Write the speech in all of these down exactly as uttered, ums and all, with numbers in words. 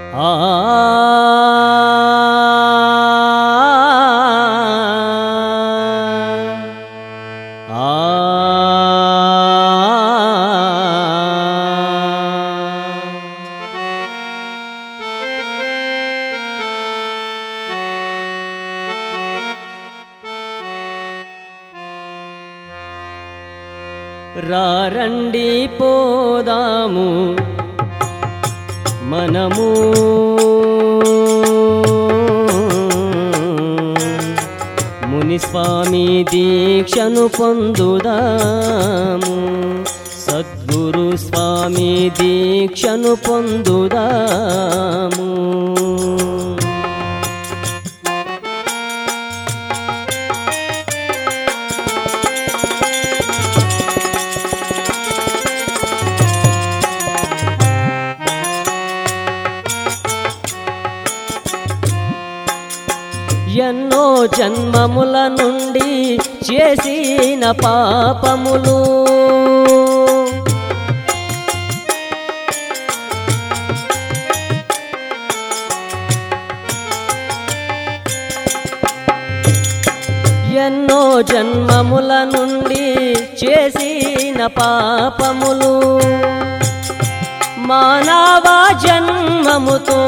ఆ రారండి పోదాము మనము మునిస్వామి దీక్షను పొందుదాము సద్గురు స్వామి దీక్షను పొందుదాము ఎన్నో జన్మముల నుండి చేసిన పాపములు ఎన్నో జన్మముల నుండి చేసిన పాపములు మానవ జన్మముతో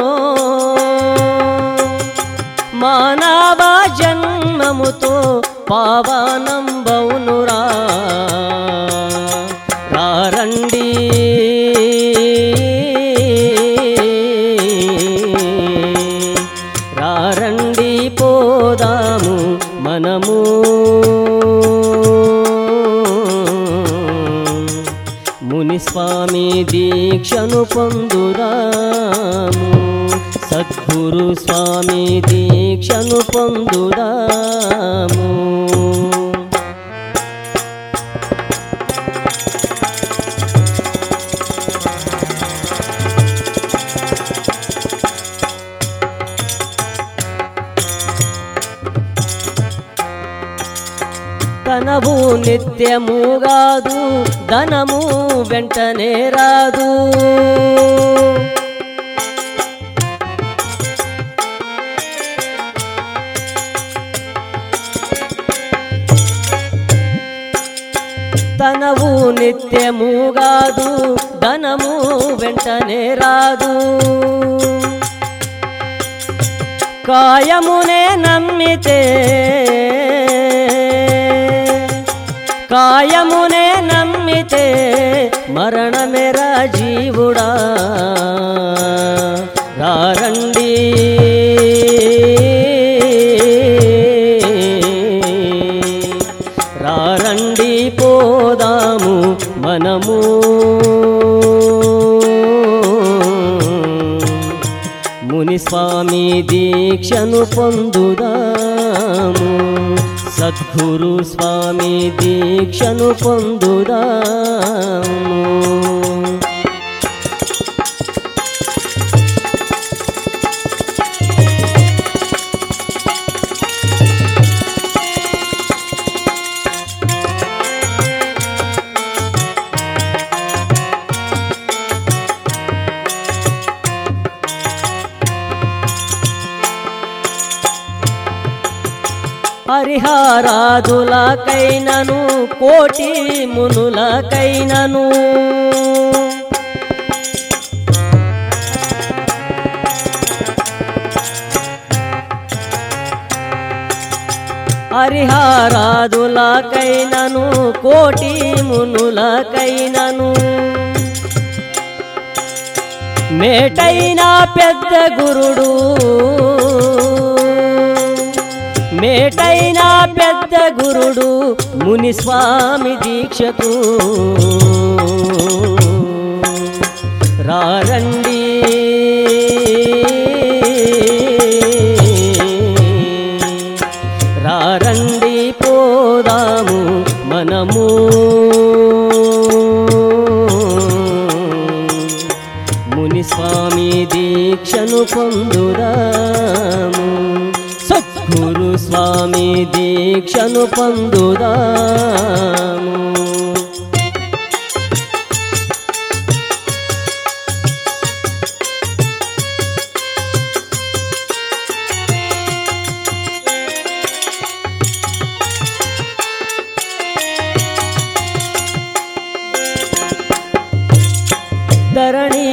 మానవ జన్మముతో పావనం బౌనురా రారండి రారండి పోదాము మనము మునిస్వామి దీక్షను పొందుదాము సద్గురు స్వామి దీక్షను పొందుదాము తనవు నిత్యము గాదు ధనము వెంటనే రాదు తనవు నిత్యము గాదు ధనము వెంటనే రాదు కాయమునే నమ్మితే కాయమునే నమ్మితే మరణమేరా జీవుడా రారండి రారండి పోదాము మనము మునిస్వామి దీక్షను పొందుదాము సద్గురు స్వామి దీక్షను పొందుదాము హరిహరాదులకైనను కోటి మునులకైనను హరిహరాదులకైనను కోటి మునులకైనను మేటైన పెద్ద గురుడు మేటైన పెద్ద గురుడు మునిస్వామి దీక్షకు రారండి రారండి పోదాము మనము మునిస్వామి దీక్షను పొందుదాము సద్గురు స్వామి దీక్షను పొందుదాము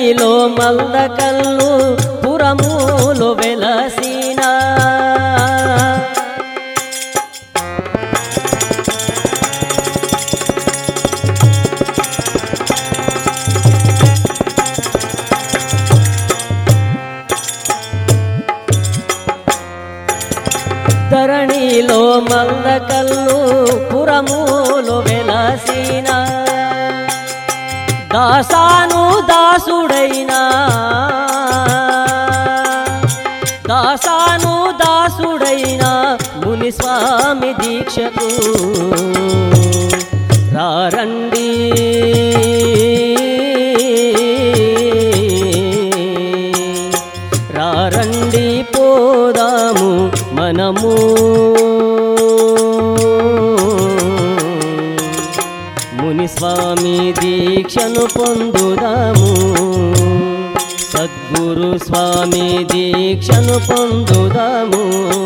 ధరణిలో మల్దకల్లు పురములు వెలసిన ధరణిలో మల్దకల్లు పురములు వెలసిన దాసాను దాసుడైనా దాసాను దాసుడైనా మునిస్వామి దీక్షకు రారండి రారండి పోదాము మనము మునిస్వామి దీక్షను పొందుదాము సద్గురు స్వామి దీక్షను పొందుదాము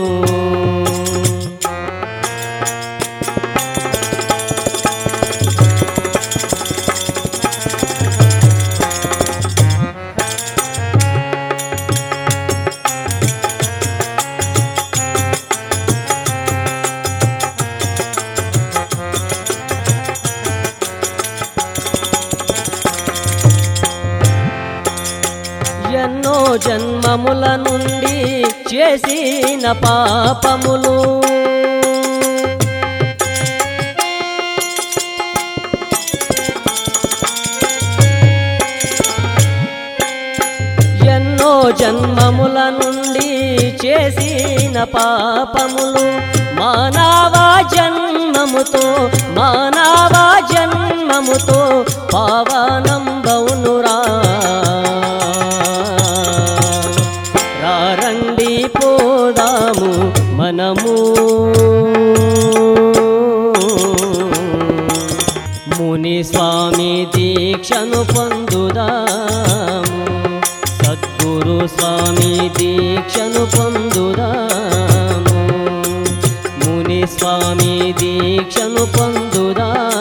ఎన్నో జన్మముల నుండి చేసిన పాపములు ఎన్నో జన్మముల నుండి చేసిన పాపములు మానవ జన్మముతో మానవ జన్మముతో పావనంబవునురా రారండి పోదాము మనము ముని స్వామి దీక్షను పొందుదాము సద్గురు స్వామి దీక్షను పొందుదాము ముని స్వామి దీక్షను పొందుదాము